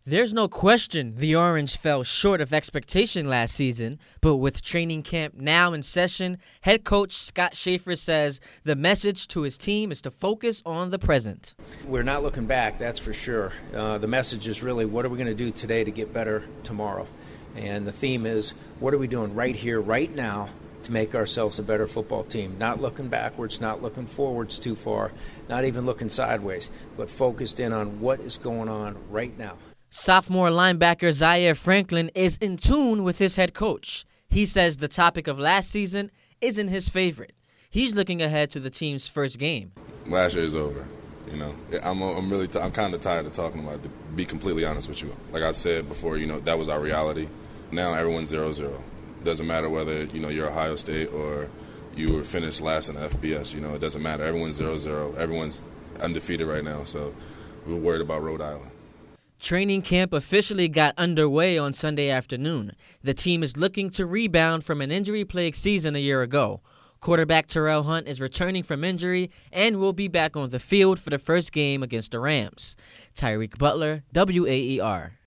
There's no question the Orange fell short of expectation last season, but with training camp now in session, head coach Scott Schaefer says the message to his team is to focus on the present. We're not looking back, that's for sure. The message is really, what are we going to do today to get better tomorrow? And the theme is, what are we doing right here, right now, to make ourselves a better football team? Not looking backwards, not looking forwards too far, not even looking sideways, but focused in on what is going on right now. Sophomore linebacker Zaire Franklin is in tune with his head coach. He says the topic of last season isn't his favorite. He's looking ahead to the team's first game. Last year is over. I'm kind of tired of talking about it, to be completely honest with you. Like I said before, that was our reality. Now everyone's 0-0. Doesn't matter whether, you're Ohio State or you were finished last in the FBS. It doesn't matter. Everyone's 0-0. Everyone's undefeated right now, so we're worried about Rhode Island. Training camp officially got underway on Sunday afternoon. The team is looking to rebound from an injury-plagued season a year ago. Quarterback Terrell Hunt is returning from injury and will be back on the field for the first game against the Rams. Tyreek Butler, WAER.